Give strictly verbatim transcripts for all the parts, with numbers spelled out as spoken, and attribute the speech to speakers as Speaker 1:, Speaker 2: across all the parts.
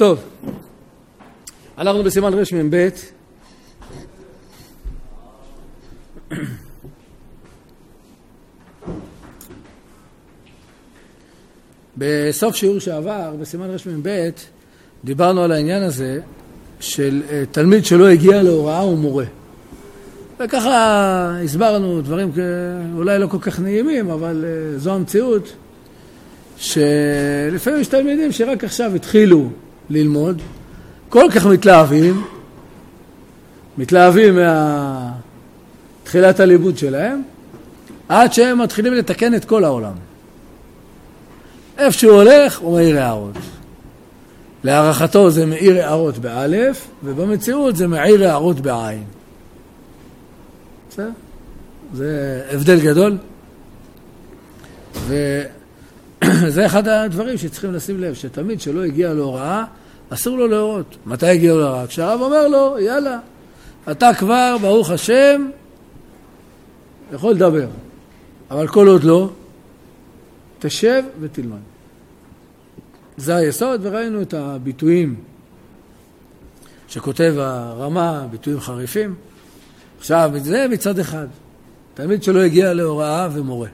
Speaker 1: טוב, אנחנו בסימן רש מ"ב. בסוף שיעור שעבר, בסימן רש מ"ב, דיברנו על העניין הזה של תלמיד שלא הגיע להוראה ומורה. וככה הסברנו דברים אולי לא כל כך נעימים, אבל זו המציאות, שלפעמים יש תלמידים שרק עכשיו התחילו ללמוד, כל כך מתלהבים, מתלהבים מתחילת הלימוד שלהם, עד שהם מתחילים לתקן את כל העולם. איפה שהוא הולך, הוא מאיר הערות. להערכתו זה מאיר הערות באלף, ובמציאות זה מאיר הערות בעין. בסדר? זה הבדל גדול. וזה אחד הדברים שצריכים לשים לב, שתמיד שלא הגיע להוראה, אסור לו להורות. מתי הגיע להוראה? כשהרב אומר לו, יאללה, אתה כבר, ברוך השם, יכול לדבר. אבל כל עוד לא, תשב ותלמד. זה היסוד, וראינו את הביטויים שכותב הרמה, ביטויים חריפים. עכשיו, זה מצד אחד. תלמיד שלא הגיע להוראה ומורה.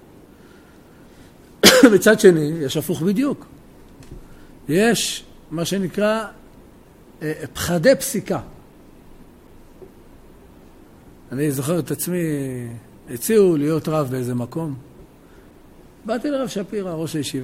Speaker 1: מצד שני, יש הפוך בדיוק. יש מה שנקרא פחדי פסיקה. אני זוכר את עצמי, הציעו להיות רב באיזה מקום. באתי לרב שפירא, ראש הישיבה.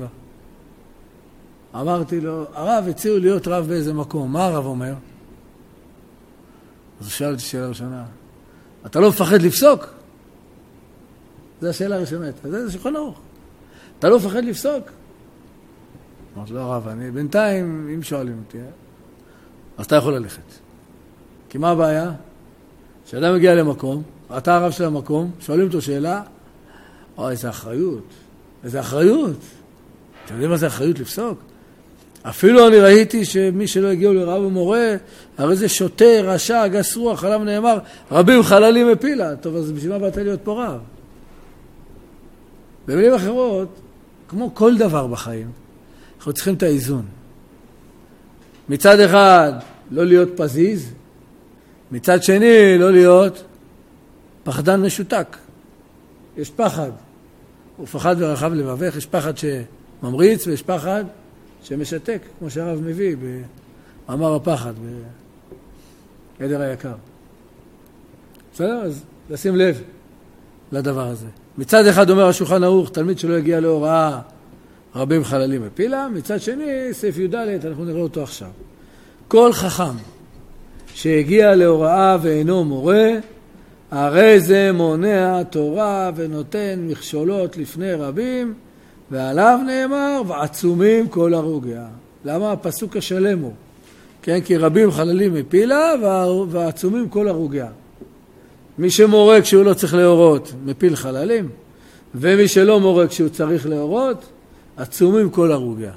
Speaker 1: אמרתי לו, הרב הציעו להיות רב באיזה מקום. מה הרב אומר? אז הוא שאל אותי שאלה ראשונה. אתה לא מפחד לפסוק? זו השאלה הראשונה. זה שולחן ערוך. אתה לא מפחד לפסוק? אמרתי לו, הרב, אני בינתיים, אם שואלים אותי, אז אתה יכול ללכת. כי מה הבעיה? כשאדם מגיע למקום, אתה הרב של המקום, שואלים אותו שאלה, אוי, איזה אחריות. איזה אחריות. אתם יודעים מה זה אחריות לפסוק? אפילו אני ראיתי שמי שלא הגיעו לרב ומורה, הרי זה שוטה, רשע, גס רוח, עליו נאמר, רבים חללים מפילה. טוב, אז בשביל מה באת להיות פה רב? במילים אחרות, כמו כל דבר בחיים, אנחנו צריכים את האיזון. מצד אחד, לא להיות פזיז, מצד שני, לא להיות פחדן משותק. יש פחד, הוא פחד ורחב לבבך, יש פחד שממריץ ויש פחד שמשתק, כמו שהרב מביא במאמר הפחד, בעדר היקר. בסדר? אז לשים לב לדבר הזה. מצד אחד אומר השולחן ערוך, תלמיד שלא הגיע להוראה, רבים חללים מפילה. מצד שני, סעיף י"ד, אנחנו נראה אותו עכשיו. כל חכם שהגיע להוראה ואינו מורה, הרי זה מונע תורה ונותן מכשולות לפני רבים, ועליו נאמר, ועצומים כל הרוגיה. למה? הפסוק השלם הוא. כן, כי רבים חללים מפילה, ועצומים כל הרוגיה. מי שמורה כשהוא לא צריך להורות, מפיל חללים, ומי שלא מורה כשהוא צריך להורות, עצומים כל הרוגיה.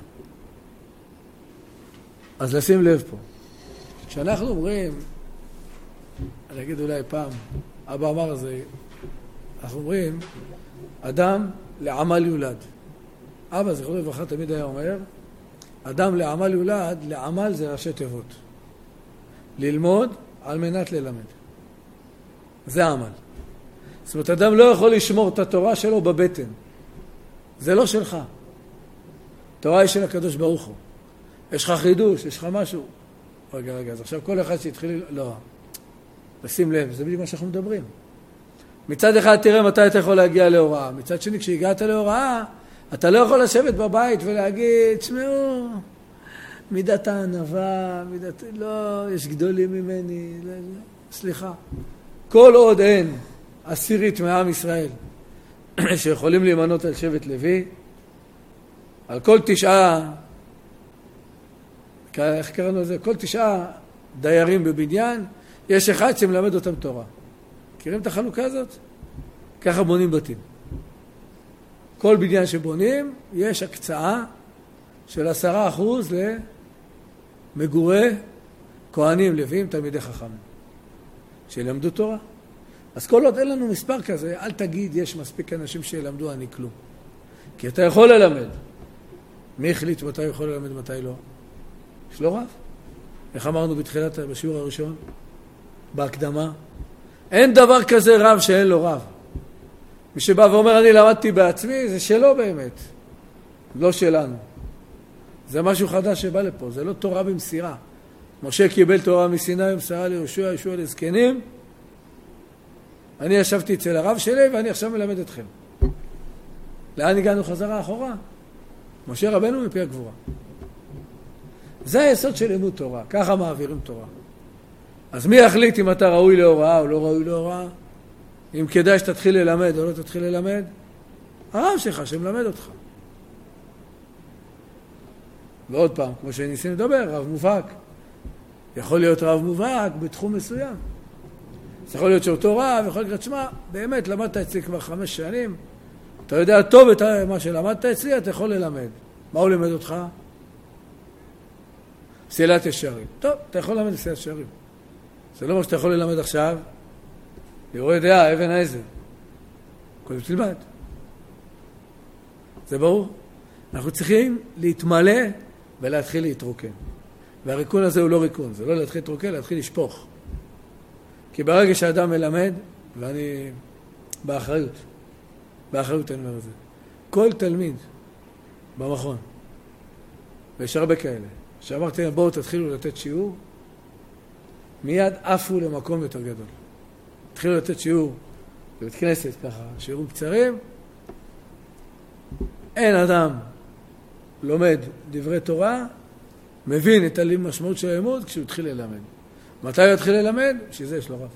Speaker 1: אז לשים לב פה. כשאנחנו אומרים, אני אגיד אולי פעם, אבא אמר זה, אנחנו אומרים, אדם לעמל יולד. אבא, זכרו לברכה, תמיד היה אומר, אדם לעמל יולד, לעמל זה ראשי תיבות. ללמוד על מנת ללמד. זה עמל. זאת אומרת, אדם לא יכול לשמור את התורה שלו בבטן. זה לא שלך. תורה היא של הקדוש ברוך הוא. יש לך חידוש, יש לך משהו. רגע, רגע, אז עכשיו כל אחד שהתחיל... לא. ושים לב, זה בדיוק מה שאנחנו מדברים. מצד אחד תראה מתי אתה יכול להגיע להוראה. מצד שני, כשהגעת להוראה, אתה לא יכול לשבת בבית ולהגיד, שמעו, מידת הענווה, מידת... לא, יש גדולים ממני. לא, לא. סליחה. כל עוד אין עשירית מעם ישראל שיכולים להימנות על שבט לוי, על כל תשעה, איך קראנו לזה? כל תשעה דיירים בבניין, יש אחד שמלמד אותם תורה. מכירים את החלוקה הזאת? ככה בונים בתים. כל בניין שבונים, יש הקצאה של עשרה אחוז למגורי כהנים, לוויים, תלמידי חכמים. שילמדו תורה. אז כל עוד אין לנו מספר כזה, אל תגיד יש מספיק אנשים שילמדו, אני כלום. כי אתה יכול ללמד. מי החליט מתי יכול ללמד, מתי לא? יש לו רב. איך אמרנו בתחילת, בשיעור הראשון? בהקדמה. אין דבר כזה רב שאין לו רב. מי שבא ואומר אני למדתי בעצמי, זה שלו באמת. לא שלנו. זה משהו חדש שבא לפה, זה לא תורה במסירה. משה קיבל תורה מסיני ומסרה ליהושע, יהושע לזקנים. אני ישבתי אצל הרב שלי ואני עכשיו מלמד אתכם. לאן הגענו חזרה אחורה? משה רבנו מפי הגבורה. זה היסוד של לימוד תורה, ככה מעבירים תורה. אז מי יחליט אם אתה ראוי להוראה או לא ראוי להוראה? אם כדאי שתתחיל ללמד או לא תתחיל ללמד? הרב שלך שמלמד אותך. ועוד פעם, כמו שניסינו לדבר, רב מובהק. יכול להיות רב מובהק בתחום מסוים. זה יכול להיות שאותו רב, יכול להיות, שמה, באמת למדת אצלי כבר חמש שנים, אתה יודע טוב את מה שלמדת אצלי, אתה יכול ללמד. מה הוא לימד אותך? פסילת ישרים. טוב, אתה יכול ללמד פסילת ישרים. זה לא מה שאתה יכול ללמד עכשיו. לראות דעה, אבן העזר. קודם תלמד. זה ברור. אנחנו צריכים להתמלא ולהתחיל להתרוקן. והריקון הזה הוא לא ריקון. זה לא להתחיל להתרוקן, להתחיל לשפוך. כי ברגע שאדם מלמד, ואני באחריות, באחריות אני אומר את זה, כל תלמיד במכון, ויש הרבה כאלה, שאמרתי להם בואו תתחילו לתת שיעור, מיד עפו למקום יותר גדול. התחילו לתת שיעור בבית כנסת ככה, שיעורים קצרים, אין אדם לומד דברי תורה, מבין את המשמעות של הלימוד כשהוא התחיל ללמד. מתי הוא התחיל ללמד? שזה יש לו רב.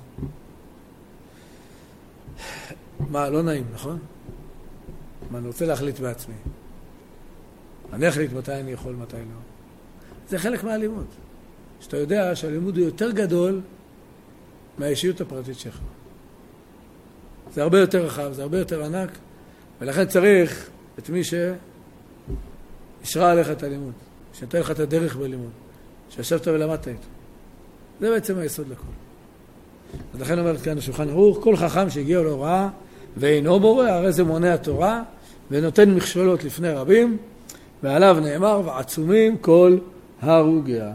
Speaker 1: מה, לא נעים, נכון? מה, אני רוצה להחליט בעצמי. אני אחליט מתי אני יכול, מתי לא. זה חלק מהלימוד. שאתה יודע שהלימוד הוא יותר גדול מהאישיות הפרטית שלך. זה הרבה יותר רחב, זה הרבה יותר ענק, ולכן צריך את מי שישרה עליך את הלימוד, שנתן לך את הדרך בלימוד, שישבת ולמדת איתו. זה בעצם היסוד לכל. אז לכן אומרת כאן השולחן ערוך, כל חכם שהגיע להוראה ואינו בורא, הרי זה מונע תורה, ונותן מכשולות לפני רבים, ועליו נאמר, ועצומים כל הרוגיה.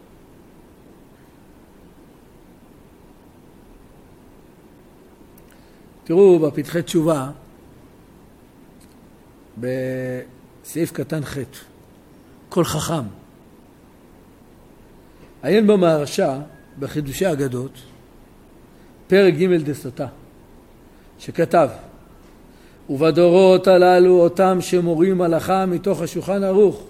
Speaker 1: תראו בפתחי תשובה, בסעיף קטן ח' כל חכם. עיין במהרש"א, בחידושי אגדות, פרק ג' דסוטה, שכתב, ובדורות הללו אותם שמורים הלכה מתוך השולחן ערוך,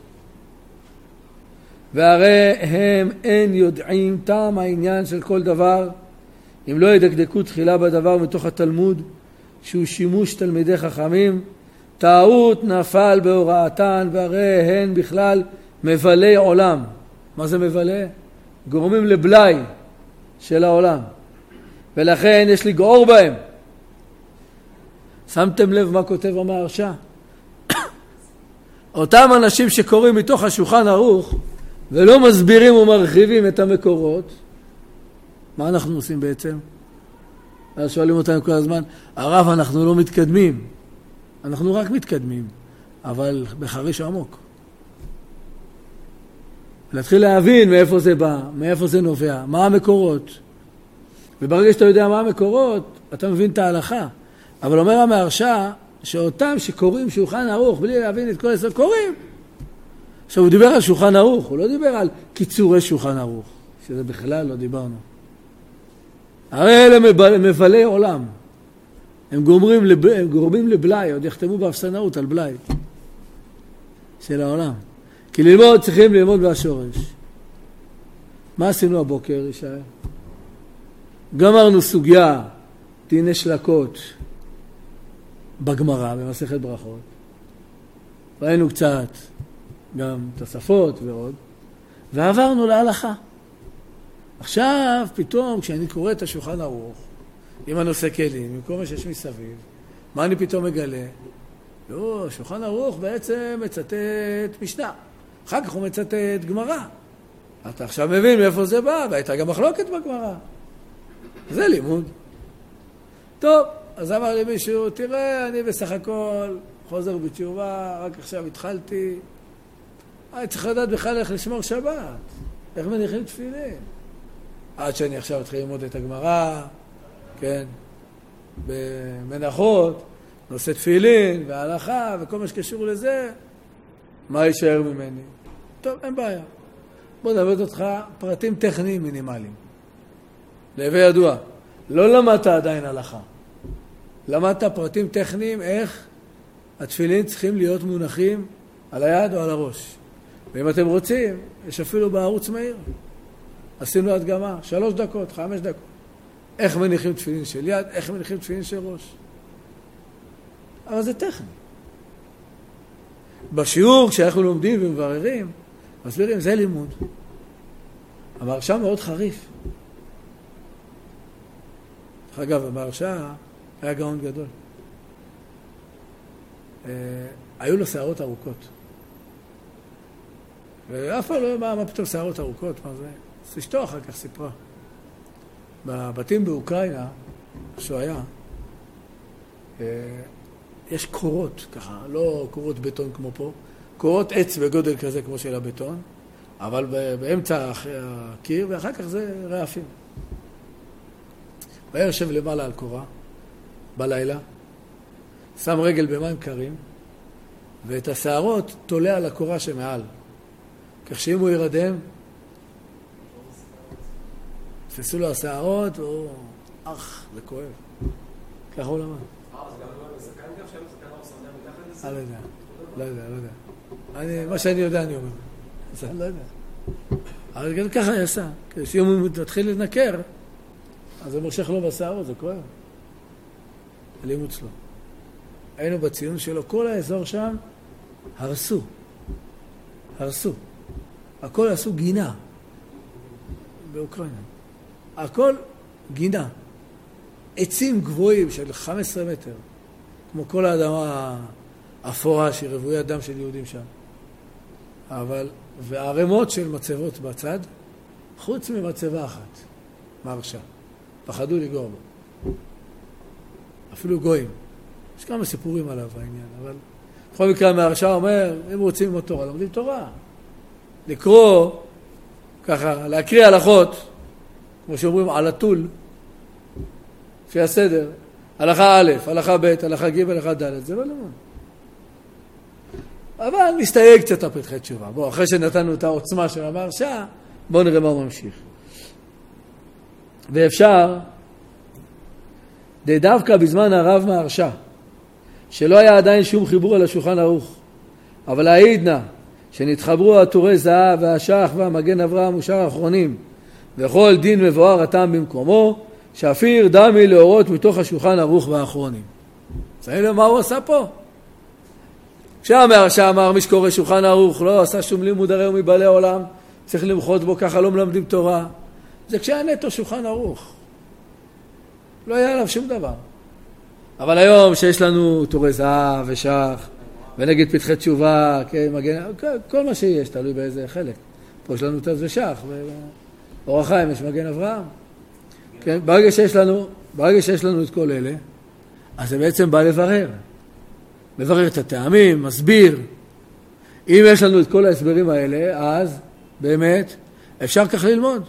Speaker 1: והרי הם אין יודעים טעם העניין של כל דבר, אם לא ידקדקו תחילה בדבר מתוך התלמוד, שהוא שימוש תלמידי חכמים, טעות נפל בהוראתן, והרי הן בכלל מבלי עולם. מה זה מבלה? גורמים לבלי של העולם. ולכן יש לגעור בהם. שמתם לב מה כותב המהרש"א? אותם אנשים שקוראים מתוך השולחן ערוך, ולא מסבירים ומרחיבים את המקורות, מה אנחנו עושים בעצם? אז שואלים אותנו כל הזמן, הרב אנחנו לא מתקדמים. אנחנו רק מתקדמים, אבל בחריש עמוק. להתחיל להבין מאיפה זה בא, מאיפה זה נובע, מה המקורות. וברגע שאתה יודע מה המקורות, אתה מבין את ההלכה. אבל אומר המהרש"א, שאותם שקוראים שולחן ערוך, בלי להבין את כל היסוד, קוראים. עכשיו הוא דיבר על שולחן ערוך, הוא לא דיבר על קיצורי שולחן ערוך, שזה בכלל לא דיברנו. הרי אלה מבלי עולם. הם גורמים, לב... הם גורמים לבלי, עוד יחתמו באפסנאות על בלי של העולם. כי ללמוד צריכים ללמוד מהשורש. מה עשינו הבוקר, ישי? גמרנו סוגיה, דיני שלקות, בגמרא, במסכת ברכות. ראינו קצת גם תוספות ועוד, ועברנו להלכה. עכשיו, פתאום, כשאני קורא את השולחן ערוך, עם הנושא כלים, עם כל מה שיש מסביב, מה אני פתאום מגלה? לא, שולחן ערוך בעצם מצטט משנה. אחר כך הוא מצטט גמרא. אתה עכשיו מבין מאיפה זה בא, והייתה גם מחלוקת בגמרא. זה לימוד. טוב, אז אמר לי מישהו, תראה, אני בסך הכל חוזר בתשובה, רק עכשיו התחלתי. אני צריך לדעת בכלל איך לשמור שבת. איך מניחים תפילין? עד שאני עכשיו אתחיל ללמוד את הגמרא, כן, במנחות, נושא תפילין וההלכה וכל מה שקשור לזה, מה יישאר ממני? טוב, אין בעיה. בוא נלמד אותך פרטים טכניים מינימליים. להווה ידוע, לא למדת עדיין הלכה. למדת פרטים טכניים איך התפילין צריכים להיות מונחים על היד או על הראש. ואם אתם רוצים, יש אפילו בערוץ מהיר. עשינו הדגמה, שלוש דקות, חמש דקות. איך מניחים תפילין של יד, איך מניחים תפילין של ראש. אבל זה טכני. בשיעור, כשאנחנו לומדים ומבררים, מסבירים, זה לימוד. המהרש"א מאוד חריף. אגב, המהרש"א היה גאון גדול. אה, היו לו שערות ארוכות. ואף פעם לא מה, מה פתאום שערות ארוכות, מה זה? אז אשתו אחר כך סיפרה. בבתים באוקראינה, שהוא היה, אה, יש קורות, ככה, לא קורות בטון כמו פה, קורות עץ בגודל כזה כמו של הבטון, אבל באמצע הקיר, ואחר כך זה רעפים. והיה יושב למעלה על קורה, בלילה, שם רגל במים קרים, ואת השערות תולה על הקורה שמעל. כך שאם הוא ירדם, תפסו לו השערות, הוא... אך, זה כואב. ככה הוא למד.
Speaker 2: אה, זה גם לא מסכן גם שאין מסכן או סנדר מתחת לזה?
Speaker 1: אני לא יודע, לא יודע, לא יודע. אני, מה שאני יודע אני אומר. אז אני לא יודע. אבל גם ככה יעשה. כשאם הוא מתחיל לנקר, אז זה מושך לו בשערות, זה כואב. הלימוד שלו. היינו בציון שלו, כל האזור שם הרסו. הרסו. הכל עשו גינה. באוקראינה. הכל גינה. עצים גבוהים של חמישה עשר מטר. כמו כל האדמה האפורה שהיא רבויה דם של יהודים שם. אבל, והרמות של מצבות בצד, חוץ ממצבה אחת. מהרש"א. פחדו לגור בו. אפילו גויים. יש כמה סיפורים עליו העניין, אבל בכל מקרה מהרש"א אומר, אם רוצים ללמוד תורה, לומדים תורה. לקרוא, ככה, להקריא הלכות, כמו שאומרים, על הטול, לפי הסדר, הלכה א', הלכה ב', הלכה ג', הלכה ד', זה לא לימוד. אבל נסתייג קצת הפתחי תשובה. בואו, אחרי שנתנו את העוצמה של המהרש"א, בואו נראה מה הוא ממשיך. ואפשר, דווקא בזמן הרב מהרש"א, שלא היה עדיין שום חיבור על השולחן ערוך, אבל העידנה, שנתחברו הטורי זהב והשח והמגן אברהם ושאר האחרונים, וכל דין מבואר הטעם במקומו, שאפיר דמי להורות מתוך השולחן ערוך והאחרונים. זה לו מה הוא עשה פה? כשהמהרש"א אמר מי שקורא שולחן ערוך לא עשה שום לימוד הרי הוא מבעלי עולם, צריך למחות בו, ככה לא מלמדים תורה. זה כשהיה נטו שולחן ערוך. לא היה עליו שום דבר. אבל היום שיש לנו טורי זהב ושח, ונגיד פתחי תשובה, כן, מגן, כל מה שיש, תלוי באיזה חלק. פה יש לנו טורי ושח, באור החיים יש מגן אברהם. כן, ברגע שיש לנו, ברגע שיש לנו את כל אלה, אז זה בעצם בא לברר. מברר את הטעמים, מסביר. אם יש לנו את כל ההסברים האלה, אז באמת אפשר כך ללמוד.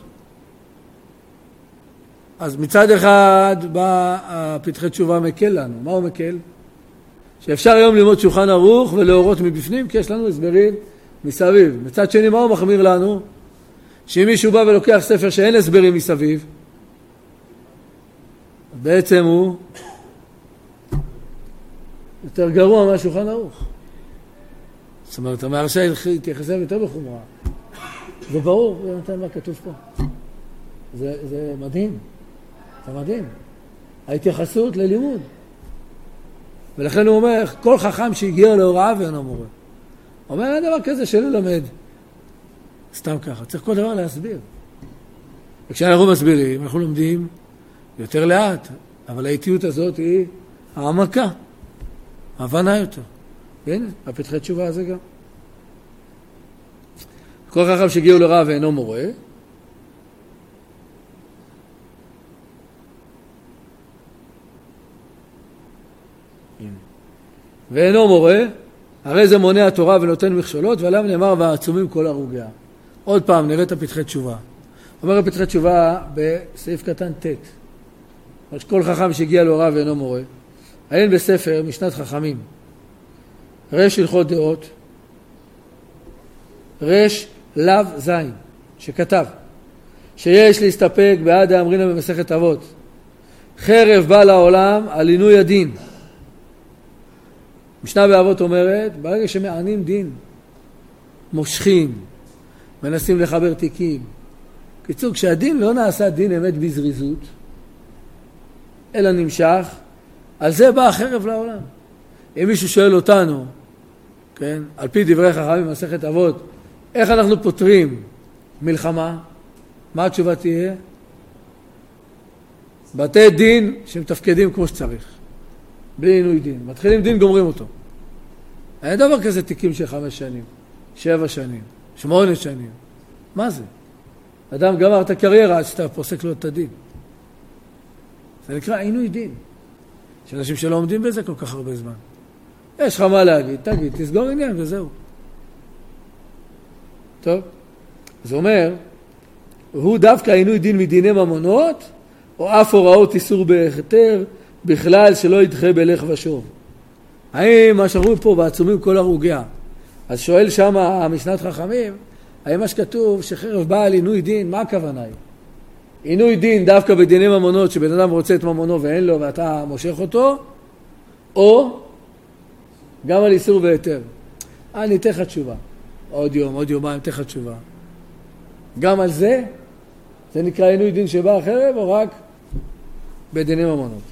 Speaker 1: אז מצד אחד בא הפתחי תשובה מקל לנו. מה הוא מקל? שאפשר היום ללמוד שולחן ערוך ולהורות מבפנים, כי יש לנו הסברים מסביב. מצד שני, מה הוא מחמיר לנו? שאם מישהו בא ולוקח ספר שאין הסברים מסביב, בעצם הוא יותר גרוע מהשולחן ערוך. זאת אומרת, המהרש"א התייחס אליו יותר בחומרה. זה ברור, זה נתן מה כתוב פה. זה, זה מדהים. זה מדהים. ההתייחסות ללימוד. ולכן הוא אומר, כל חכם שהגיע להוראה ואינו מורה. אומר, אין דבר כזה שלא למד. סתם ככה. צריך כל דבר להסביר. וכשאנחנו מסבירים, אנחנו לומדים יותר לאט. אבל האיטיות הזאת היא העמקה. הבנה יותר. והנה, הפתחי תשובה הזה גם. כל חכם שהגיעו להוראה ואינו מורה, ואינו מורה, הרי זה מונע התורה ונותן מכשולות, ועליו נאמר והעצומים כל הרוגיה. עוד פעם, נראה את הפתחי תשובה. אומר הפתחי תשובה בסעיף קטן ט'. כל חכם שהגיע להוריו ואינו מורה. עיין בספר משנת חכמים. רש הלכות דעות. רש לב זין, שכתב, שיש להסתפק בעד האמרינה במסכת אבות. חרב בא לעולם על עינוי הדין. משנה באבות אומרת, ברגע שמענים דין, מושכים, מנסים לחבר תיקים. קיצור, כשהדין לא נעשה דין אמת בזריזות, אלא נמשך, על זה בא החרב לעולם. אם מישהו שואל אותנו, כן, על פי דברי חכמים במסכת אבות, איך אנחנו פותרים מלחמה? מה התשובה תהיה? בתי דין שמתפקדים כמו שצריך. בלי עינוי דין. מתחילים דין, גומרים אותו. אין דבר כזה תיקים של חמש שנים, שבע שנים, שמונה שנים. מה זה? אדם גמר את הקריירה עד שאתה פוסק לו את הדין. זה נקרא עינוי דין. יש אנשים שלא עומדים בזה כל כך הרבה זמן. יש לך מה להגיד, תגיד, תסגור עניין וזהו. טוב? זה אומר, הוא דווקא עינוי דין מדיני ממונות, או אף הוראות איסור בהיתר, בכלל שלא ידחה בלך ושוב. האם מה שאומרים פה בעצומים כל הרוגע? אז שואל שם המשנת חכמים, האם מה שכתוב שחרב בא על עינוי דין, מה הכוונה היא? עינוי דין דווקא בדיני ממונות, שבן אדם רוצה את ממונו ואין לו ואתה מושך אותו, או גם על איסור והיתר. אני אתן לך תשובה. עוד יום, עוד יומיים, אתן לך תשובה. גם על זה, זה נקרא עינוי דין שבא החרב, או רק בדיני ממונות.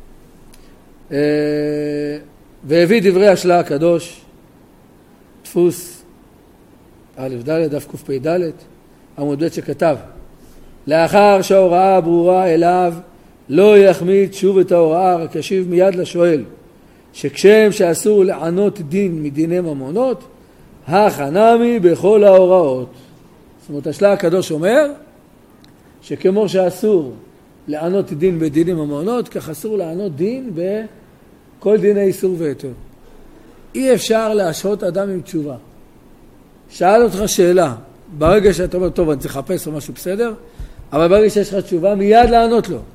Speaker 1: והביא דברי השלה הקדוש, דפוס א' ד' דף קפ"ד, עמוד ב' שכתב, לאחר שההוראה ברורה אליו, לא יחמיץ שוב את ההוראה, רק ישיב מיד לשואל, שכשם שאסור לענות דין מדיני ממונות, החנמי בכל ההוראות. זאת אומרת, השלה הקדוש אומר, שכמו שאסור לענות דין בדיני ממונות, כך אסור לענות דין בכל דיני איסור והיתר. אי אפשר להשעות אדם עם תשובה. שאל אותך שאלה, ברגע שאתה אומר, טוב, אני צריך לחפש או משהו בסדר, אבל ברגע שיש לך תשובה, מיד לענות לו.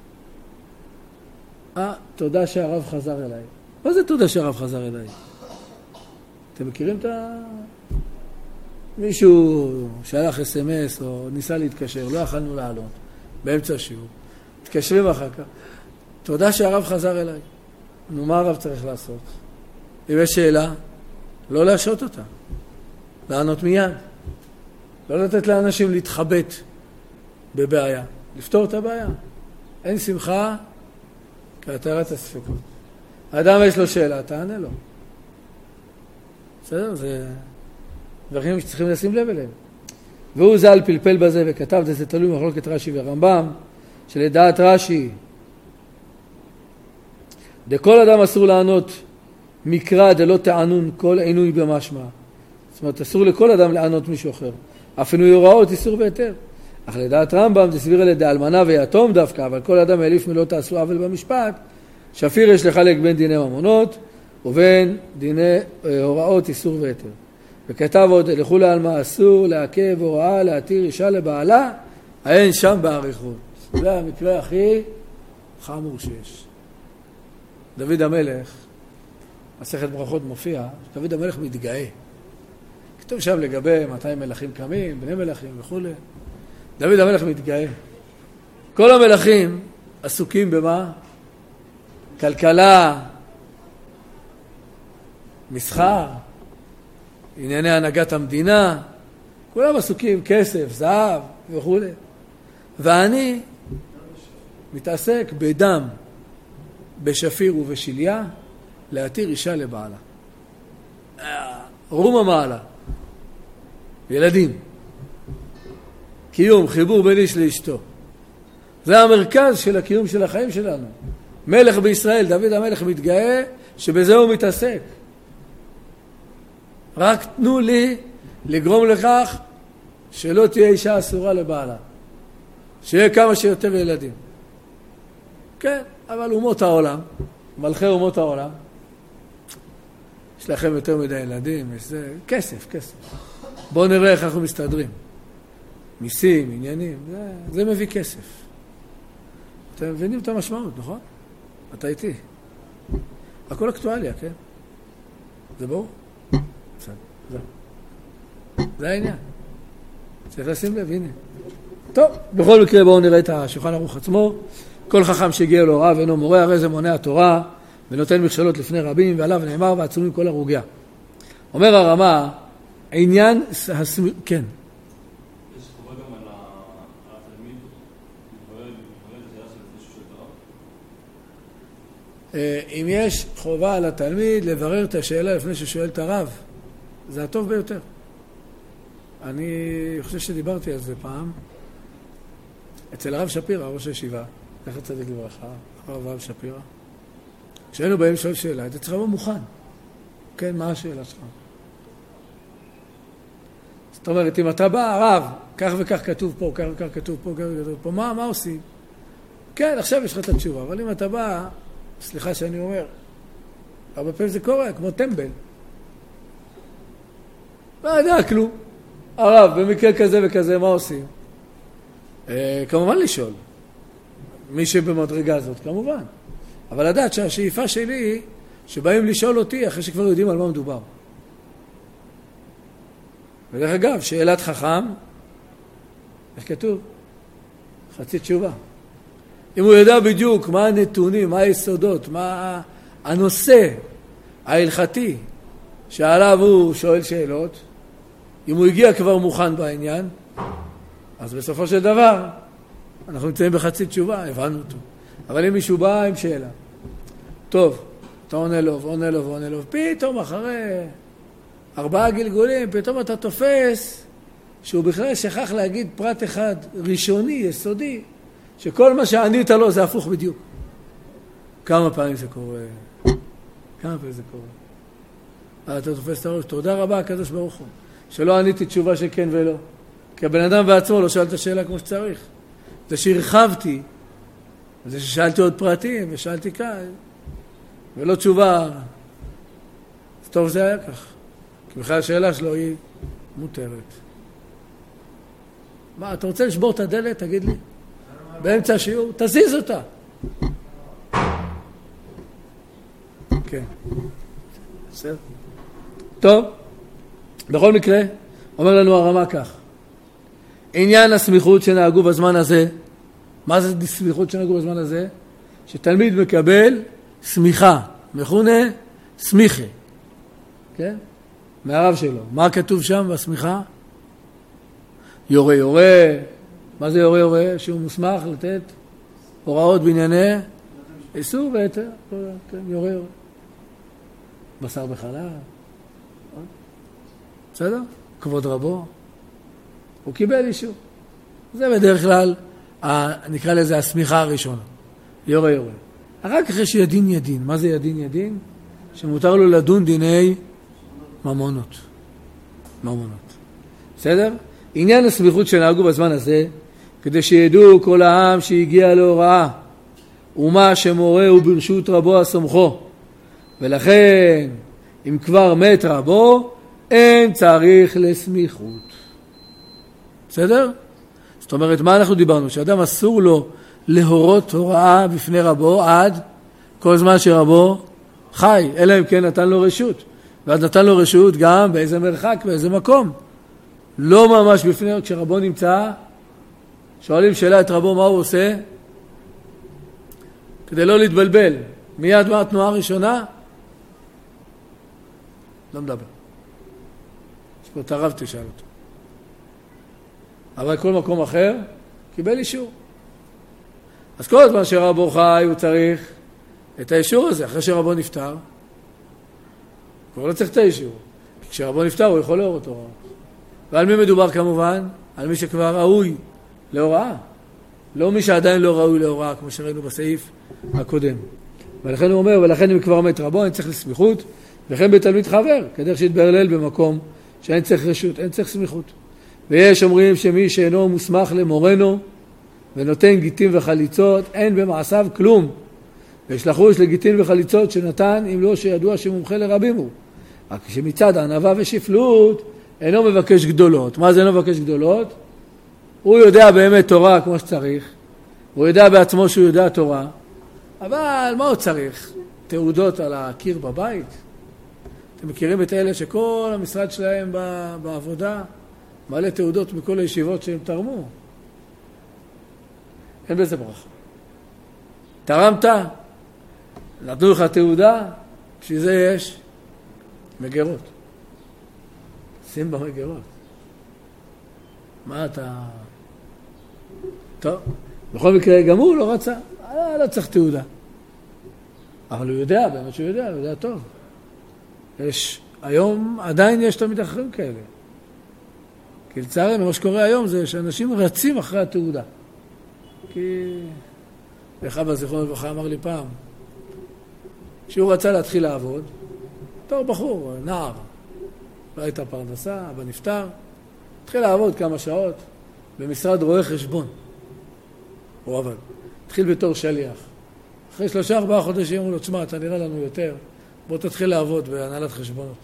Speaker 1: אה, תודה שהרב חזר אליי. מה זה תודה שהרב חזר אליי? אתם מכירים את ה... מישהו שלח אס אם אס או ניסה להתקשר, לא יכלנו לעלות, באמצע השיעור. מתקשרים אחר כך. תודה שהרב חזר אליי. נו, מה הרב צריך לעשות? אם יש שאלה, לא להשעות אותה. לענות מיד. לא לתת לאנשים להתחבט בבעיה. לפתור את הבעיה. אין שמחה כהתרת הספקות. האדם יש לו שאלה, תענה לו. בסדר? זה דברים שצריכים לשים לב אליהם. והוא ז"ל פלפל בזה וכתב, זה תלוי במחלוקת רש"י ורמב"ם, שלדעת רש"י, דכל אדם אסור לענות מקרא דלא תענון כל עינוי במשמע. זאת אומרת, אסור לכל אדם לענות מישהו אחר. אפילו הוראות איסור והיתר. אך לדעת רמב"ם, דסביר אלה דאלמנה ויתום דווקא, אבל כל אדם העליף מלא תעשו עוול במשפט, שפיר יש לחלק בין דיני ממונות ובין דיני הוראות איסור והיתר. וכתב עוד, לכולי עלמא אסור לעכב הוראה להתיר אישה לבעלה, אין שם בעריכות. זה המקרה הכי חמור שיש. דוד המלך, מסכת ברכות מופיע, דוד המלך מתגאה. כתוב שם לגבי מתי מלכים קמים, בני מלכים וכו'. דוד המלך מתגאה. כל המלכים עסוקים במה? כלכלה, מסחר, ענייני הנהגת המדינה, כולם עסוקים, כסף, זהב וכו'. ואני מתעסק בדם, בשפיר ובשליה, להתיר אישה לבעלה. רום המעלה. ילדים. קיום, חיבור בין איש לאשתו. זה המרכז של הקיום של החיים שלנו. מלך בישראל, דוד המלך מתגאה שבזה הוא מתעסק. רק תנו לי לגרום לכך שלא תהיה אישה אסורה לבעלה. שיהיה כמה שיותר ילדים. כן, אבל אומות העולם, מלכי אומות העולם, יש לכם יותר מדי ילדים, יש זה, כסף, כסף. בואו נראה איך אנחנו מסתדרים. מיסים, עניינים, זה, זה מביא כסף. אתם מבינים את המשמעות, נכון? אתה איתי. הכל אקטואליה, כן? זה ברור? בסדר, זה. זה העניין. צריך לשים לב, הנה. טוב, בכל מקרה בואו נראה את השולחן ערוך עצמו. כל חכם שהגיע לו רב אינו מורה, הרי זה מונע התורה, ונותן מכשלות לפני רבים, ועליו נאמר, ועצומים כל הרוגיה. אומר הרמה, עניין, הסמ... כן.
Speaker 3: יש חובה גם על התלמיד, להתברר את השאלה של לפני שהוא שואל את הרב?
Speaker 1: אם יש חובה על התלמיד לברר את השאלה לפני שהוא שואל את הרב, זה הטוב ביותר. אני חושב שדיברתי על זה פעם, אצל הרב שפירא, ראש הישיבה, ככה צדיק לברכה, הרב הרב שפירא. כשהיינו באים שואל שאלה, אתה צריך לבוא מוכן. כן, מה השאלה שלך? זאת אומרת, אם אתה בא, הרב, כך וכך כתוב פה, כך וכך כתוב פה, כך וכך כתוב פה, מה, מה עושים? כן, עכשיו יש לך את התשובה, אבל אם אתה בא, סליחה שאני אומר, הרבה פעמים זה קורה, כמו טמבל. לא יודע כלום. הרב, במקרה כזה וכזה, מה עושים? אה, כמובן לשאול. מי שבמדרגה הזאת, כמובן. אבל לדעת שהשאיפה שלי היא שבאים לשאול אותי אחרי שכבר יודעים על מה מדובר. ודרך אגב, שאלת חכם, איך כתוב? חצי תשובה. אם הוא יודע בדיוק מה הנתונים, מה היסודות, מה הנושא ההלכתי שעליו הוא שואל שאלות, אם הוא הגיע כבר מוכן בעניין, אז בסופו של דבר אנחנו נמצאים בחצי תשובה, הבנו אותו. אבל אם מישהו בא עם שאלה, טוב, אתה עונה לו, ועונה לו, ועונה לו, פתאום אחרי ארבעה גלגולים, פתאום אתה תופס שהוא בכלל שכח להגיד פרט אחד ראשוני, יסודי, שכל מה שענית לו זה הפוך בדיוק. כמה פעמים זה קורה? כמה פעמים זה קורה? אתה תופס את הראש, תודה רבה הקדוש ברוך הוא, שלא עניתי תשובה של כן ולא. כי הבן אדם בעצמו לא שאל את השאלה כמו שצריך. זה שהרחבתי, זה ששאלתי עוד פרטים, ושאלתי כאן, ולא תשובה. אז טוב זה היה כך. כי בכלל השאלה שלו היא מותרת. מה, אתה רוצה לשבור את הדלת? תגיד לי. באמצע השיעור, תזיז אותה. כן. בסדר. טוב. בכל מקרה, אומר לנו הרמה כך. עניין הסמיכות שנהגו בזמן הזה, מה זה סמיכות שנהגו בזמן הזה? שתלמיד מקבל סמיכה, מכונה סמיכה. כן? מהרב שלו. מה כתוב שם בסמיכה? יורה יורה. מה זה יורה יורה? שהוא מוסמך לתת הוראות בענייני איסור והיתר. כן, יורה יורה. בשר בחלב. בסדר? כבוד רבו. הוא קיבל אישור. זה בדרך כלל, נקרא לזה הסמיכה הראשונה. יורה יורה. רק אחרי שידין ידין. מה זה ידין ידין? שמותר לו לדון דיני ממונות. ממונות. בסדר? עניין הסמיכות שנהגו בזמן הזה, כדי שידעו כל העם שהגיע להוראה, ומה שמורה הוא ברשות רבו הסמכו. ולכן, אם כבר מת רבו, אין צריך לסמיכות. בסדר? זאת אומרת, מה אנחנו דיברנו? שאדם אסור לו להורות הוראה בפני רבו עד כל זמן שרבו חי, אלא אם כן נתן לו רשות. ואז נתן לו רשות גם באיזה מרחק, באיזה מקום. לא ממש בפני, כשרבו נמצא, שואלים שאלה את רבו מה הוא עושה, כדי לא להתבלבל. מיד מה התנועה הראשונה? לא מדבר. יש פה את הרב תשאל אותו. אבל כל מקום אחר קיבל אישור. אז כל הזמן שרבו חי הוא צריך את האישור הזה. אחרי שרבו נפטר, הוא לא צריך את האישור. כשרבו נפטר הוא יכול להורות הוראה. ועל מי מדובר כמובן? על מי שכבר ראוי להוראה. לא מי שעדיין לא ראוי להוראה, כמו שראינו בסעיף הקודם. ולכן הוא אומר, ולכן אם כבר מת רבו, אין צריך לסמיכות, וכן בתלמיד חבר, כדרך שיתברלל במקום שאין צריך רשות, אין צריך סמיכות. ויש אומרים שמי שאינו מוסמך למורנו, ונותן גיטים וחליצות, אין במעשיו כלום. ויש לחוש לגיטים וחליצות שנתן, אם לא שידוע שמומחה לרבים הוא. רק שמצד ענווה ושפלות, אינו מבקש גדולות. מה זה אינו מבקש גדולות? הוא יודע באמת תורה כמו שצריך, הוא יודע בעצמו שהוא יודע תורה, אבל מה הוא צריך? תעודות על הקיר בבית? אתם מכירים את אלה שכל המשרד שלהם בעבודה מעלה תעודות מכל הישיבות שהם תרמו? אין בזה ברכה. תרמת? נתנו לך תעודה? בשביל זה יש מגרות. שים במגרות. מה אתה... טוב, בכל מקרה גם הוא לא רצה, לא, לא צריך תעודה. אבל הוא יודע, באמת שהוא יודע, הוא יודע טוב. יש, היום עדיין יש תמיד אחרים כאלה. כי לצערנו, מה שקורה היום זה שאנשים רצים אחרי התעודה. כי... ואחד זיכרונו לברכה אמר לי פעם, שהוא רצה להתחיל לעבוד, בתור בחור, נער, לא הייתה פרנסה, אבל נפטר, התחיל לעבוד כמה שעות במשרד רואה חשבון. הוא עבד. התחיל בתור שליח. אחרי שלושה ארבעה חודשים אמרו לו, תשמע, אתה נראה לנו יותר, בוא תתחיל לעבוד בהנהלת חשבונות.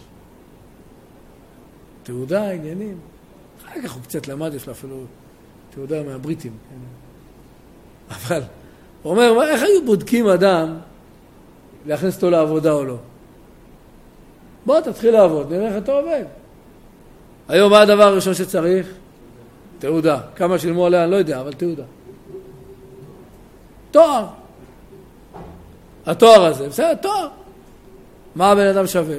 Speaker 1: תעודה, עניינים. אחר כך הוא קצת למד, יש לו אפילו תעודה מהבריטים. אבל הוא אומר, איך היו בודקים אדם להכניס אותו לעבודה או לא? בוא תתחיל לעבוד, נראה איך אתה עובד. היום מה הדבר הראשון שצריך? תעודה. כמה שילמו עליה, אני לא יודע, אבל תעודה. תואר. התואר הזה, בסדר, תואר. מה הבן אדם שווה?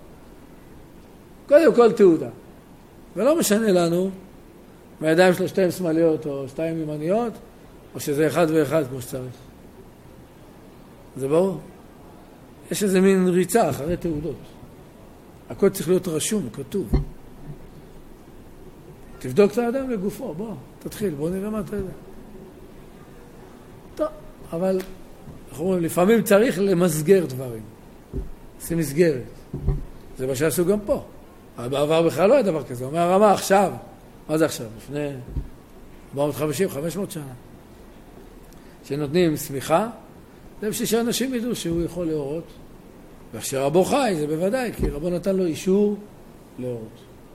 Speaker 1: קודם כל תעודה. ולא משנה לנו, מהידיים שלו שתיים שמאליות או שתיים ימניות, או שזה אחד ואחד כמו שצריך. זה ברור. יש איזה מין ריצה אחרי תעודות. הכל צריך להיות רשום, כתוב. תבדוק את האדם לגופו, בוא, תתחיל, בוא נראה מה אתה יודע. טוב, אבל אנחנו אומרים, לפעמים צריך למסגר דברים. זה מסגרת. זה מה שעשו גם פה. אבל בעבר בכלל לא היה דבר כזה. הוא אומר, הרמה עכשיו, מה זה עכשיו? לפני ארבע מאות וחמישים, חמש מאות שנה. שנותנים סמיכה, זה בשביל שאנשים ידעו שהוא יכול להורות. וכשרבו חי, זה בוודאי, כי רבו נתן לו אישור להורות.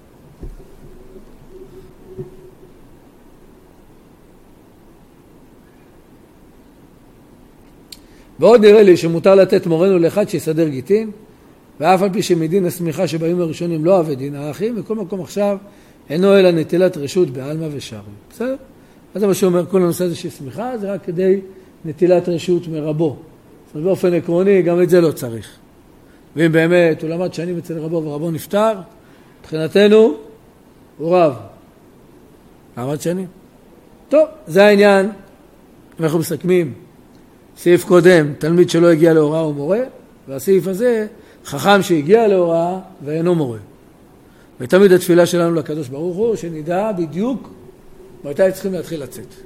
Speaker 1: ועוד נראה לי שמותר לתת מורנו לאחד שיסדר גיטין, ואף על פי שמדין הסמיכה שבימים הראשונים לא עבד דין האחים, וכל מקום עכשיו אינו אלא נטילת רשות בעלמא ושרי. בסדר? אז זה מה שאומר, כל הנושא הזה של סמיכה, זה רק כדי נטילת רשות מרבו. זאת אומרת, באופן עקרוני, גם את זה לא צריך. ואם באמת הוא למד שנים אצל רבו ורבו נפטר, מבחינתנו הוא רב. למד שנים. טוב, זה העניין. אנחנו מסכמים. סעיף קודם, תלמיד שלא הגיע להוראה הוא מורה, והסעיף הזה, חכם שהגיע להוראה ואינו מורה. ותמיד התפילה שלנו לקדוש ברוך הוא, שנדע בדיוק מתי צריכים להתחיל לצאת.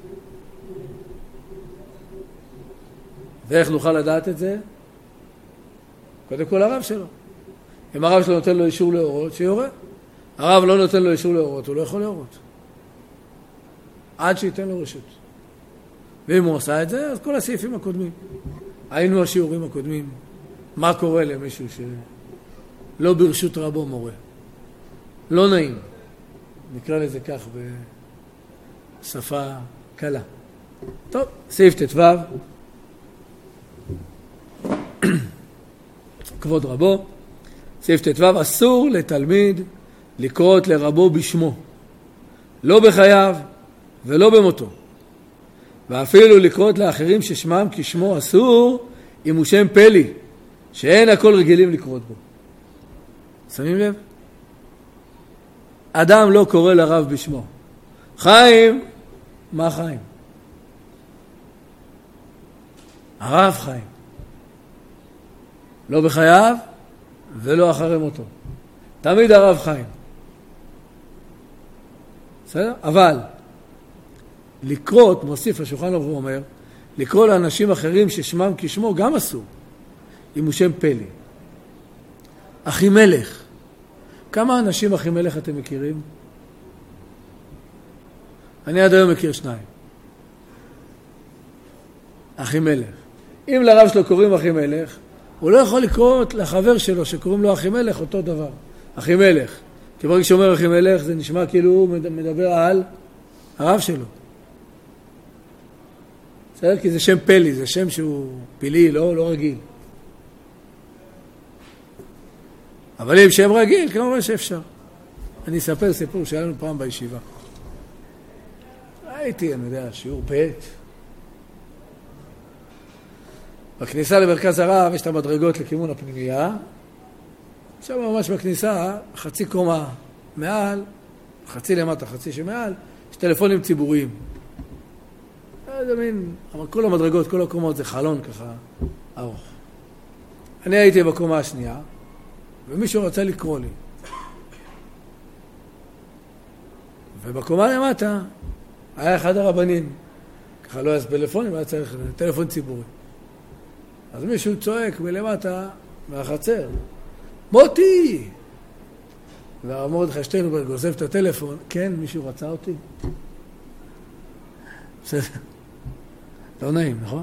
Speaker 1: ואיך נוכל לדעת את זה? קודם כל הרב שלו. אם הרב שלו נותן לו אישור להורות, שיורה. הרב לא נותן לו אישור להורות, הוא לא יכול להורות. עד שייתן לו רשות. ואם הוא עושה את זה, אז כל הסעיפים הקודמים. היינו השיעורים הקודמים. מה קורה למישהו שלא ברשות רבו מורה? לא נעים. נקרא לזה כך בשפה קלה. טוב, סעיף תתוו. כבוד רבו. סעיף תתוו, אסור לתלמיד לקרות לרבו בשמו. לא בחייו ולא במותו. ואפילו לקרות לאחרים ששמם כשמו אסור, אם הוא שם פלי, שאין הכל רגילים לקרות בו. שמים לב? אדם לא קורא לרב בשמו. חיים, מה חיים? הרב חיים. לא בחייו ולא אחרי מותו. תמיד הרב חיים. בסדר? אבל לקרות, מוסיף השולחן ערוך אומר, לקרוא לאנשים אחרים ששמם כשמו גם אסור, אם הוא שם פלי. אחימלך. כמה אנשים אחימלך אתם מכירים? אני עד היום מכיר שניים. אחימלך. אם לרב שלו קוראים אחימלך, הוא לא יכול לקרות לחבר שלו שקוראים לו אחימלך אותו דבר. אחימלך. כי ברגע שאומר אחימלך זה נשמע כאילו הוא מדבר על הרב שלו. בסדר? כי זה שם פלי, זה שם שהוא פילי, לא, לא רגיל. אבל אם שם רגיל, כמובן שאפשר. אני אספר סיפור שהיה לנו פעם בישיבה. הייתי, אני יודע, שיעור ב' בכניסה למרכז הרב יש את המדרגות לכיוון הפנימייה. עכשיו ממש בכניסה, חצי קומה מעל, חצי למטה, חצי שמעל, יש טלפונים ציבוריים. זה מין, אבל כל המדרגות, כל הקומות זה חלון ככה ארוך. אני הייתי בקומה השנייה, ומישהו רצה לקרוא לי. ובקומה למטה היה אחד הרבנים. ככה לא היה פלאפונים, היה צריך טלפון ציבורי. אז מישהו צועק מלמטה מהחצר, מוטי! והרב מרדכי שטיינברג עוזב את הטלפון, כן, מישהו רצה אותי? בסדר. לא נעים, נכון?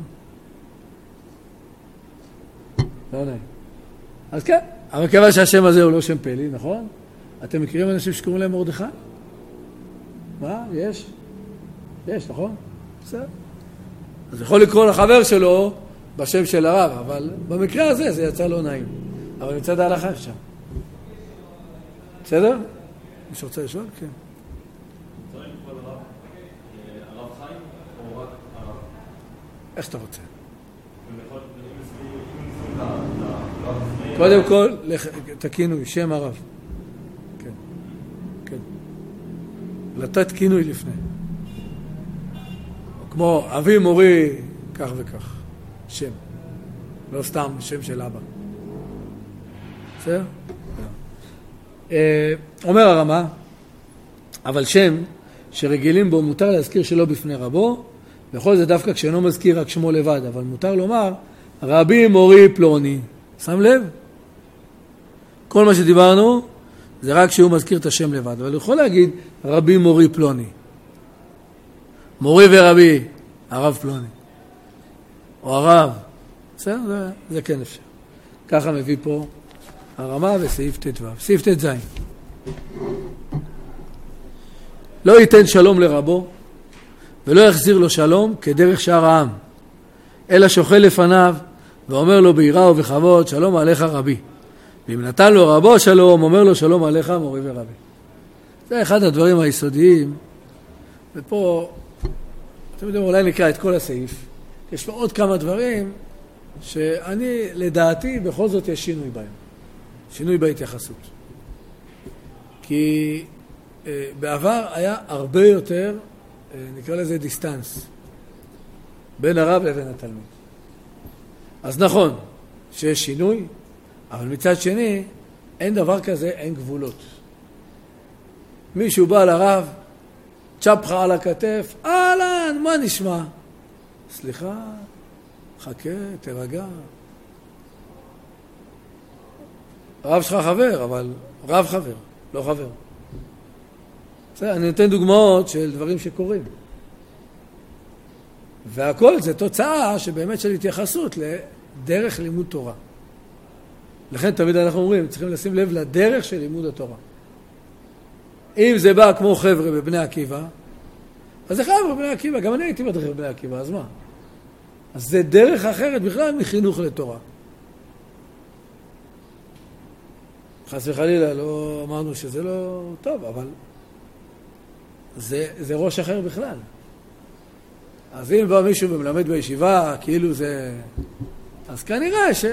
Speaker 1: לא נעים. אז כן, אבל כיוון שהשם הזה הוא לא שם פלי, נכון? אתם מכירים אנשים שקוראים להם מרדכי? מה? יש? יש, נכון? בסדר. אז יכול לקרוא לחבר שלו בשם של הרב, אבל במקרה הזה זה יצא לא נעים. אבל מצד ההלכה אפשר. בסדר? מי שרוצה לשאול? כן.
Speaker 3: צריך לקרוא לרב, הרב חיים או רק הרב?
Speaker 1: איך שאתה רוצה.
Speaker 3: ולכל...
Speaker 1: קודם כל, את הכינוי, שם הרב. כן. כן. לתת כינוי לפני. כמו אבי מורי, כך וכך. שם. לא סתם שם של אבא. בסדר? אומר הרמה, אבל שם שרגילים בו מותר להזכיר שלא בפני רבו, וכל זה דווקא כשאינו מזכיר רק שמו לבד, אבל מותר לומר, רבי מורי פלוני. שם לב? כל מה שדיברנו זה רק שהוא מזכיר את השם לבד, אבל הוא יכול להגיד רבי מורי פלוני. מורי ורבי, הרב פלוני. או הרב. בסדר? זה, זה כן אפשר. ככה מביא פה הרמה וסעיף תתו. סעיף תז. לא ייתן שלום לרבו, ולא יחזיר לו שלום כדרך שאר העם, אלא שוכל לפניו ואומר לו ביראה ובכבוד, שלום עליך רבי. ואם נתן לו רבו שלום, אומר לו שלום עליך מורי ורבי. זה אחד הדברים היסודיים, ופה, אתם יודעים, אולי נקרא את כל הסעיף. יש פה עוד כמה דברים שאני, לדעתי, בכל זאת יש שינוי בהם. שינוי בהתייחסות. כי אה, בעבר היה הרבה יותר, אה, נקרא לזה דיסטנס, בין הרב לבין התלמיד. אז נכון שיש שינוי, אבל מצד שני, אין דבר כזה, אין גבולות. מישהו בא לרב, צ'פחה על הכתף, אהלן, מה נשמע? סליחה, חכה, תרגע. הרב שלך חבר, אבל רב חבר, לא חבר. בסדר, אני נותן דוגמאות של דברים שקורים. והכל זה תוצאה שבאמת של התייחסות לדרך לימוד תורה. לכן תמיד אנחנו אומרים, צריכים לשים לב לדרך של לימוד התורה. אם זה בא כמו חבר'ה בבני עקיבא, אז זה חבר'ה בבני עקיבא, גם אני הייתי מדריך בבני עקיבא, אז מה? אז זה דרך אחרת בכלל מחינוך לתורה. חס וחלילה, לא אמרנו שזה לא טוב, אבל זה, זה ראש אחר בכלל. אז אם בא מישהו ומלמד בישיבה, כאילו זה... אז כנראה ש...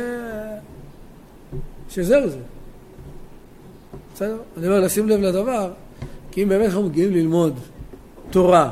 Speaker 1: שזהו זה. בסדר? אני אומר, לשים לב לדבר, כי אם באמת אנחנו מגיעים ללמוד תורה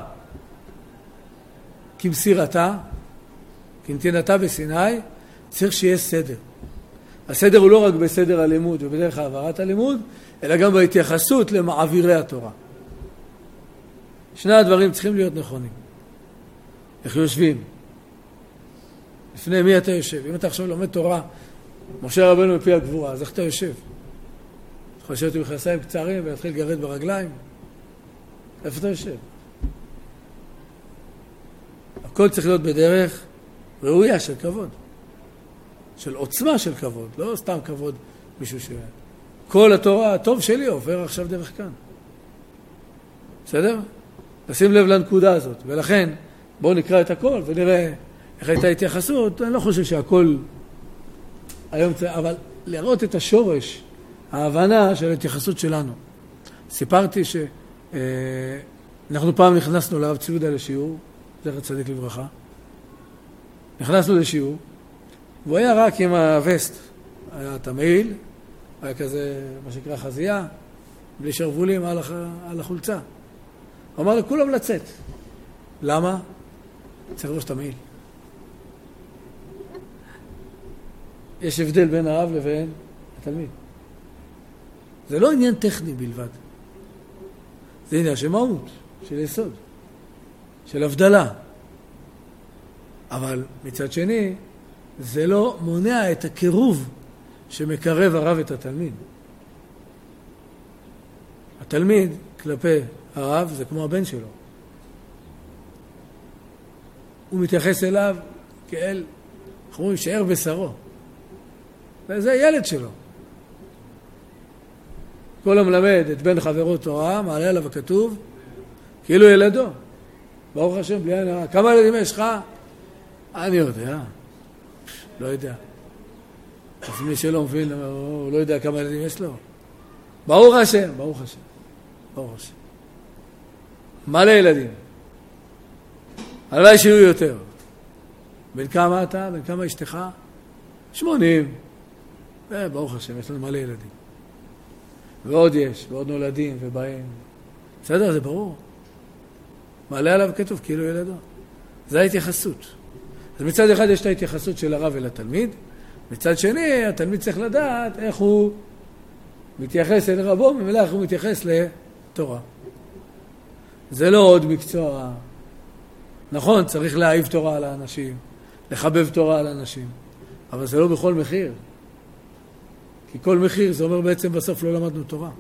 Speaker 1: כמסירתה, כנתינתה בסיני, צריך שיהיה סדר. הסדר הוא לא רק בסדר הלימוד ובדרך העברת הלימוד, אלא גם בהתייחסות למעבירי התורה. שני הדברים צריכים להיות נכונים. איך יושבים? לפני מי אתה יושב? אם אתה עכשיו לומד תורה, משה רבנו מפי הגבורה, אז איך אתה יושב? אתה יכול לשבת עם מכנסיים קצרים ולהתחיל לגרד ברגליים? איפה אתה יושב? הכל צריך להיות בדרך ראויה של כבוד. של עוצמה של כבוד, לא סתם כבוד מישהו ש... כל התורה הטוב שלי עובר עכשיו דרך כאן. בסדר? לשים לב לנקודה הזאת. ולכן, בואו נקרא את הכל ונראה איך הייתה התייחסות. אני לא חושב שהכל היום, אבל לראות את השורש, ההבנה של ההתייחסות שלנו. סיפרתי שאנחנו פעם נכנסנו לרב ציודה לשיעור, זכר צדיק לברכה. נכנסנו לשיעור, והוא היה רק עם הווסט. היה תמהיל, היה כזה, מה שנקרא חזייה, בלי שרבולים על, הח... על החולצה. הוא אמר לכולם לצאת. למה? צריך ראש תמהיל. יש הבדל בין הרב לבין התלמיד. זה לא עניין טכני בלבד. זה עניין של מהות, של יסוד, של הבדלה. אבל מצד שני, זה לא מונע את הקירוב שמקרב הרב את התלמיד. התלמיד כלפי הרב זה כמו הבן שלו. הוא מתייחס אליו כאל, אנחנו אומרים, שער בשרו. וזה ילד שלו. כל המלמד את בן חברו תורה, מעלה עליו הכתוב, כאילו ילדו. ברוך השם, בלי עין הרע. כמה ילדים יש לך? אני יודע. לא יודע. אז מי שלא מבין, הוא לא יודע כמה ילדים יש לו. ברוך השם, ברוך השם. ברוך השם. מלא ילדים. הלוואי שיהיו יותר. בין כמה אתה? בין כמה אשתך? שמונים. ברוך השם, יש לנו מלא ילדים. ועוד יש, ועוד נולדים ובאים. בסדר, זה ברור. מעלה עליו כתוב כאילו ילדו. זה ההתייחסות. אז מצד אחד יש את ההתייחסות של הרב אל התלמיד, מצד שני התלמיד צריך לדעת איך הוא מתייחס אל רבו, ממילא איך הוא מתייחס לתורה. זה לא עוד מקצוע. נכון, צריך להאהיב תורה על האנשים, לחבב תורה על האנשים, אבל זה לא בכל מחיר. כי כל מחיר זה אומר בעצם בסוף לא למדנו תורה.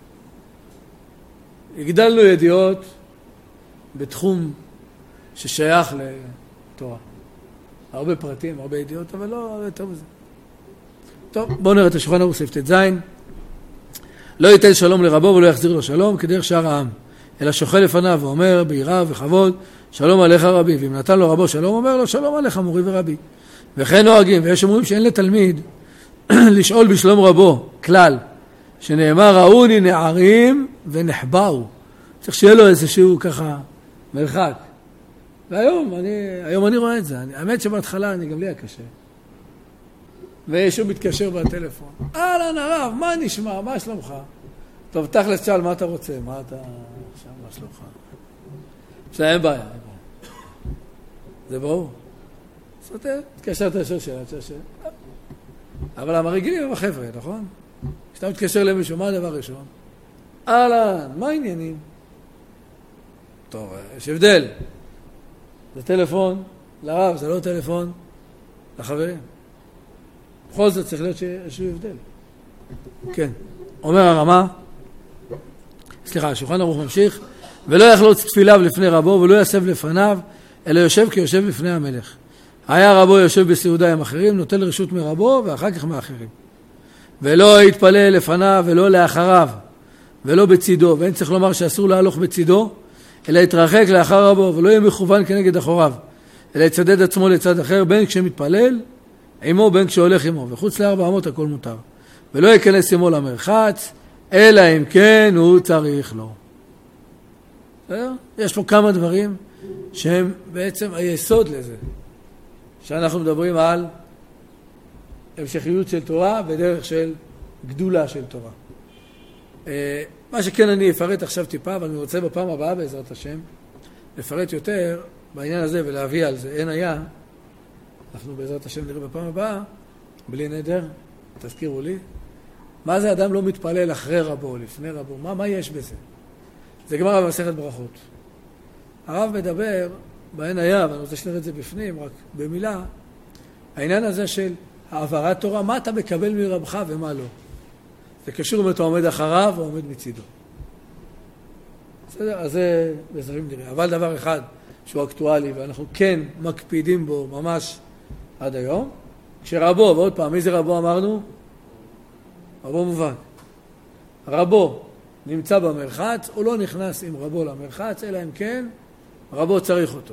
Speaker 1: הגדלנו ידיעות בתחום ששייך לתורה. הרבה פרטים, הרבה ידיעות, אבל לא יותר מזה. טוב, בואו נראה את השולחן ערוך סעיף ט"ז. לא ייתן שלום לרבו ולא יחזיר לו שלום כדרך שאר העם, אלא שוכן לפניו ואומר ביראה וכבוד, שלום עליך רבי, ואם נתן לו רבו שלום, אומר לו שלום עליך מורי ורבי. וכן נוהגים, ויש אומרים שאין לתלמיד לשאול בשלום רבו, כלל, שנאמר ראוני נערים ונחבאו. צריך שיהיה לו איזשהו ככה מרחק. והיום אני, היום אני רואה את זה. אני, האמת שבהתחלה אני גם לי הקשה. וישהו מתקשר בטלפון. אהלן הרב, מה נשמע? מה שלומך? טוב, תכלס שאל, מה אתה רוצה? מה אתה... עכשיו, מה שלומך? עכשיו, אין בעיה, אין בעיה. זה ברור. סותר, תתקשר, תשאר שאלה, תשאר שאלה. אבל המרגילים הם החבר'ה, נכון? כשאתה מתקשר למישהו, מה הדבר ראשון? אהלן, מה העניינים? טוב, יש הבדל. זה טלפון לרב, זה לא טלפון לחברים. בכל זאת צריך להיות שיש הבדל. כן. אומר הרמה, סליחה, השולחן ערוך ממשיך, ולא יחלוץ תפיליו לפני רבו ולא יסב לפניו, אלא יושב כיושב לפני המלך. היה רבו יושב בסעודה עם אחרים, נוטל רשות מרבו ואחר כך מאחרים. ולא יתפלל לפניו ולא לאחריו, ולא בצידו, ואין צריך לומר שאסור להלוך בצידו, אלא יתרחק לאחר רבו, ולא יהיה מכוון כנגד אחוריו, אלא יצדד עצמו לצד אחר, בין כשמתפלל עמו, בין כשהולך עמו, וחוץ לארבע אמות הכל מותר. ולא ייכנס עמו למרחץ, אלא אם כן הוא צריך לו. יש פה כמה דברים שהם בעצם היסוד לזה, שאנחנו מדברים על המשכיות של תורה בדרך של גדולה של תורה. מה שכן אני אפרט עכשיו טיפה, אבל אני רוצה בפעם הבאה בעזרת השם לפרט יותר בעניין הזה ולהביא על זה. אין היה, אנחנו בעזרת השם נראה בפעם הבאה, בלי נדר, תזכירו לי, מה זה אדם לא מתפלל אחרי רבו, לפני רבו, מה, מה יש בזה? זה גמרא במסכת ברכות. הרב מדבר, בעין היה, ואני רוצה שנראה את זה בפנים, רק במילה, העניין הזה של העברת תורה, מה אתה מקבל מרבך ומה לא. זה קשור אם אתה עומד אחריו או עומד מצידו. בסדר? אז זה בזרים נראה. אבל דבר אחד שהוא אקטואלי, ואנחנו כן מקפידים בו ממש עד היום, כשרבו, ועוד פעם, מי זה רבו אמרנו? רבו מובן. רבו נמצא במרחץ, הוא לא נכנס עם רבו למרחץ, אלא אם כן רבו צריך אותו.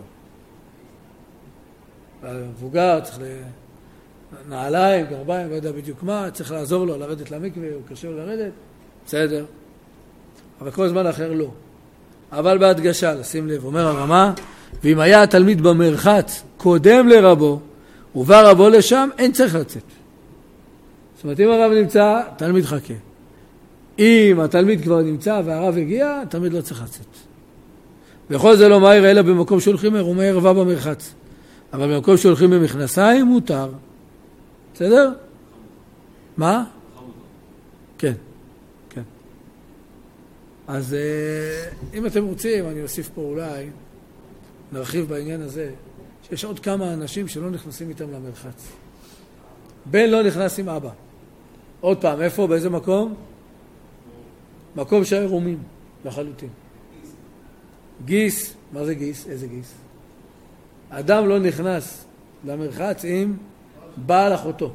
Speaker 1: המבוגר צריך לנעליים, גרביים, לא יודע בדיוק מה, צריך לעזור לו לרדת למקווה, הוא קשה לו לרדת, בסדר. אבל כל זמן אחר לא. אבל בהדגשה, לשים לב, אומר הרמה, ואם היה התלמיד במרחץ קודם לרבו, ובא רבו לשם, אין צריך לצאת. זאת אומרת, אם הרב נמצא, תלמיד חכה. אם התלמיד כבר נמצא והרב הגיע, תלמיד לא צריך לצאת. וכל זה לא מהיר, אלא במקום שהולכים מרומי ערווה במרחץ. אבל במקום שהולכים במכנסיים, מותר. בסדר? מה? כן, כן. אז אם אתם רוצים, אני אוסיף פה אולי, נרחיב בעניין הזה, שיש עוד כמה אנשים שלא נכנסים איתם למרחץ. בן לא נכנס עם אבא. עוד פעם, איפה? באיזה מקום? מקום שהיה רומים, לחלוטין. גיס, מה זה גיס? איזה גיס? אדם לא נכנס למרחץ עם בעל אחותו.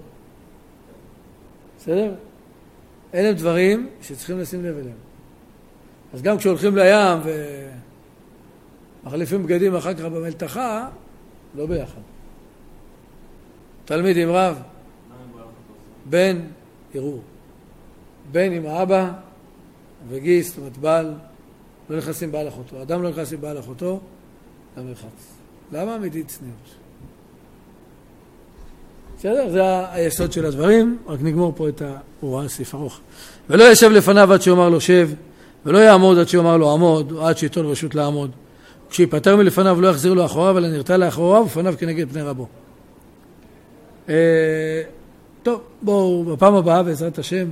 Speaker 1: בסדר? אלה הם דברים שצריכים לשים לב אליהם. אז גם כשהולכים לים ומחליפים בגדים אחר כך במלתחה, לא ביחד. תלמיד עם רב, בן ערעור. בן עם האבא וגיס, זאת אומרת בעל, לא נכנסים בעל אחותו. אדם לא נכנס עם בעל אחותו למרחץ. למה? מדין צניעות. בסדר? זה היסוד של הדברים, רק נגמור פה את ההוראה סעיף ארוך. ולא ישב לפניו עד שיאמר לו שב, ולא יעמוד עד שיאמר לו עמוד, או עד שיתון רשות לעמוד. כשיפטר מלפניו לא יחזיר לו אחוריו, אלא נרתע לאחוריו ופניו כנגד פני רבו. אה, טוב, בואו בפעם הבאה בעזרת השם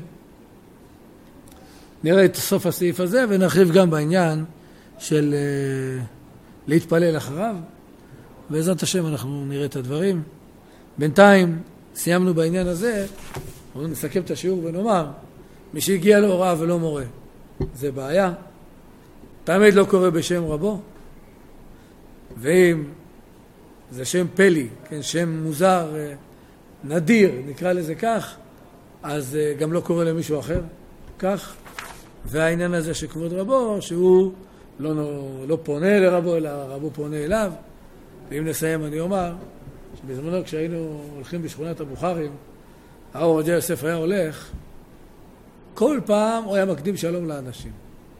Speaker 1: נראה את סוף הסעיף הזה ונרחיב גם בעניין של אה, להתפלל אחריו. בעזרת השם אנחנו נראה את הדברים. בינתיים סיימנו בעניין הזה, אנחנו נסכם את השיעור ונאמר, מי שהגיע להוראה ולא מורה, זה בעיה. תמיד לא קורא בשם רבו, ואם זה שם פלי, כן, שם מוזר, נדיר, נקרא לזה כך, אז גם לא קורא למישהו אחר כך. והעניין הזה שכבוד רבו, שהוא לא, לא פונה לרבו, אלא רבו פונה אליו. ואם נסיים אני אומר, שבזמנו כשהיינו הולכים בשכונת הבוכרים, הרב עובדיה יוסף היה הולך, כל פעם הוא היה מקדים שלום לאנשים.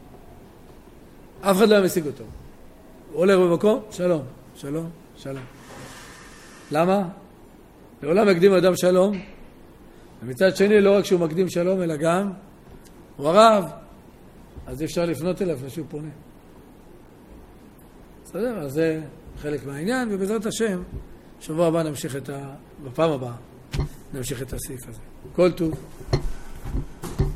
Speaker 1: אף אחד לא היה משיג אותו. הוא הולך במקום, שלום, שלום, שלום. למה? לעולם מקדים אדם שלום, ומצד שני לא רק שהוא מקדים שלום, אלא גם הוא הרב, אז אפשר לפנות אליו כשהוא פונה. בסדר? אז זה חלק מהעניין, ובעזרת השם, שבוע הבא נמשיך את ה... בפעם הבאה נמשיך את הסעיף הזה. כל טוב.